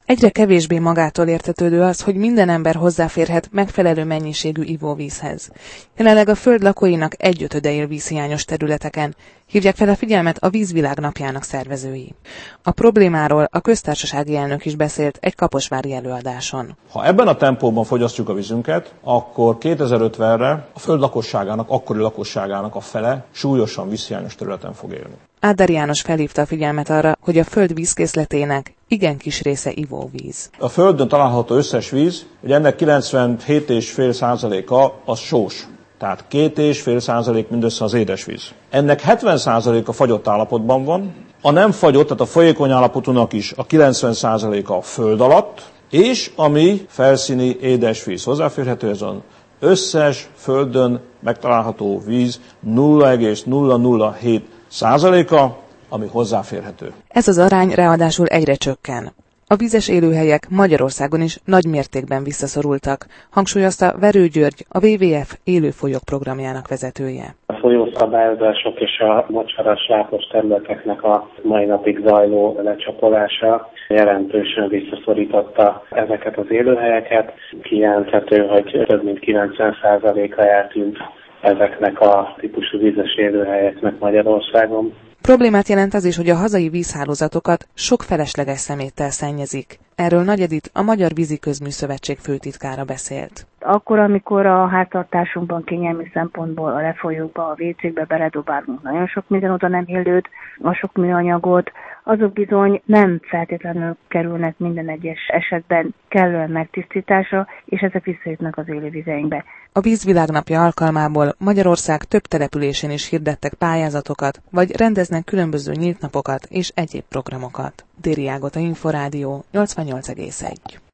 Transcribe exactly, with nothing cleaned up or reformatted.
Egyre kevésbé magától értetődő az, hogy minden ember hozzáférhet megfelelő mennyiségű ivóvízhez. Jelenleg a föld lakóinak egyötöde él vízhiányos területeken, hívják fel a figyelmet a Vízvilág napjának szervezői. A problémáról a köztársasági elnök is beszélt egy kaposvári előadáson. Ha ebben a tempóban fogyasztjuk a vízünket, akkor kétezer-ötvenre a föld lakosságának, akkori lakosságának a fele súlyosan vízhiányos területen fog élni. Áder János felhívta a figyelmet arra, hogy a föld vízkészletének igen kis része ivóvíz. A földön található összes víz, hogy ennek kilencvenhét egész öt százaléka az sós. Tehát két egész öt százalék mindössze az édesvíz. Ennek hetven százaléka fagyott állapotban van, a nem fagyott, tehát a folyékony állapotúnak is a kilencven százaléka a föld alatt, és ami felszíni édesvíz. Hozzáférhető ez az összes földön megtalálható víz nulla egész nulla nulla hét százaléka, ami hozzáférhető. Ez az arány ráadásul egyre csökken. A vízes élőhelyek Magyarországon is nagy mértékben visszaszorultak, hangsúlyozta Verő György, a dupla vé vé ef élőfolyók programjának vezetője. A folyószabályozások és a mocsaras lápos területeknek a mai napig zajló lecsapolása jelentősen visszaszorította ezeket az élőhelyeket. Kijelenthető, hogy több mint kilencven százaléka eltűnt ezeknek a típusú vízes élőhelyeknek Magyarországon. Problémát jelent az is, hogy a hazai vízhálózatokat sok felesleges szeméttel szennyezik. Erről Nagy Edit, a Magyar Víziközműszövetség főtitkára beszélt. Akkor, amikor a háztartásunkban kényelmi szempontból a lefolyókba, a vécékbe beledobálunk nagyon sok minden oda nem illőt, a sok műanyagot, azok bizony nem feltétlenül kerülnek minden egyes esetben kellően megtisztításra, és ezek visszajutnak az élővizeinkbe. A Vízvilág napja alkalmából Magyarország több településén is hirdettek pályázatokat, vagy rendeznek különböző nyílt napokat és egyéb programokat. Déri Ágota, Inforádió, nyolcvannyolc egész egy.